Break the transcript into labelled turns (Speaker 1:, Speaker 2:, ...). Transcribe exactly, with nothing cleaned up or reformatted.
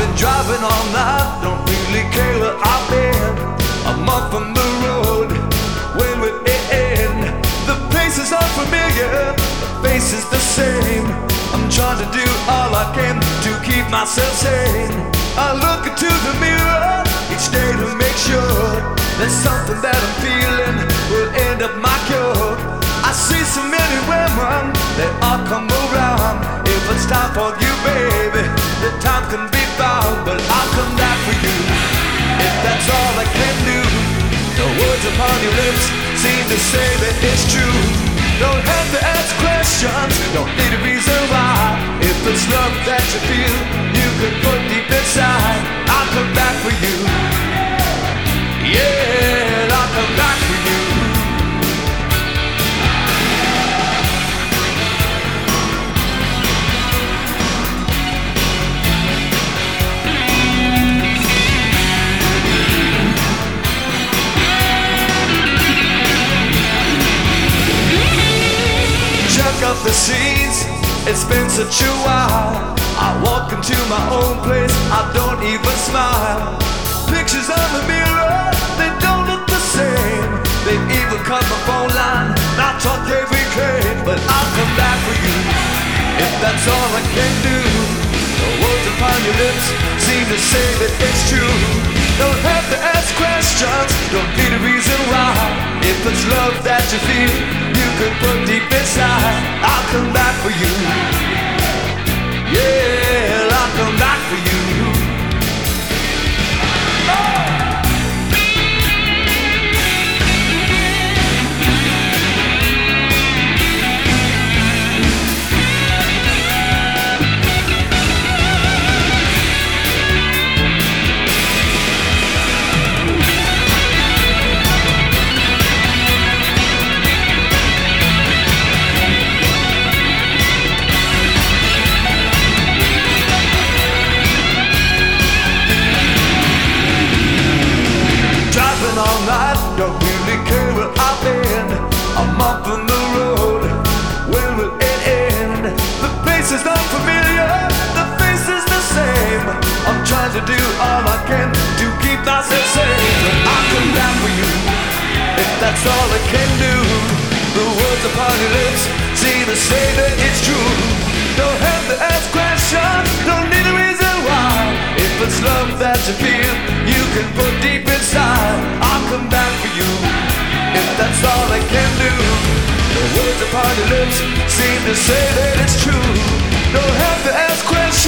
Speaker 1: been driving all night, don't really care where I've been. I'm up on the road, when will it end? The place is unfamiliar, the face is the same. I'm trying to do all I can to keep myself sane. I look into the mirror each day to make sure there's something that I'm feeling will end up my cure. I see so many women, they all come around. If it's time for you, baby, the time can be found. But I'll come back for you, if that's all I can do. The words upon your lips seem to say that it's true. Don't have to ask questions, don't need a reason why. If it's love that you feel, you can put deep inside. I'll come back for you, yeah, I'll come back for you. Check out the scenes, it's been such a while. I walk into my own place, I don't even smile. Pictures on the mirror, they don't look the same. They've even cut my phone line, I talk every claim. But I'll come back for you, if that's all I can do. The words upon your lips seem to say that it's true. Don't have to ask questions, don't need a reason why. If it's love that you feel, you can put deep inside. I'll come back for you, yeah, I'll come back for you. All night, don't really care where I've been. I'm up on the road, when will it end? The place is unfamiliar, the face is the same. I'm trying to do all I can to keep myself safe. But I'll come back for you, if that's all I can do. The words upon your lips seem to say that it's true. Don't have to ask questions, don't need a reason why. If it's love that you feel, you can put deep inside. I'll come back for you, if that's all I can do. The words upon your lips seem to say that it's true. Don't have to ask questions.